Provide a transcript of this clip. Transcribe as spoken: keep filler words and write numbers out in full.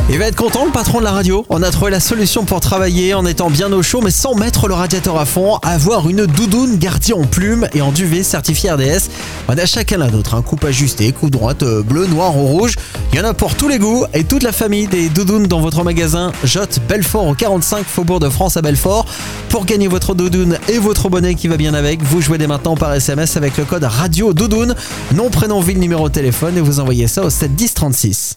Il va être content le patron de la radio. On a trouvé la solution pour travailler en étant bien au chaud mais sans mettre le radiateur à fond. Avoir une doudoune gardée en plume et en duvet certifié R D S. On a chacun la nôtre, un coupe ajusté, coupe droite, bleu, noir ou rouge. Il y en a pour tous les goûts et toute la famille des doudounes dans votre magasin Jotte Belfort au quarante-cinq Faubourg de France à Belfort. Pour gagner votre doudoune et votre bonnet qui va bien avec, vous jouez dès maintenant par S M S avec le code Radio Doudoune. Nom, prénom, ville, numéro de téléphone et vous envoyez ça au sept dix trente-six.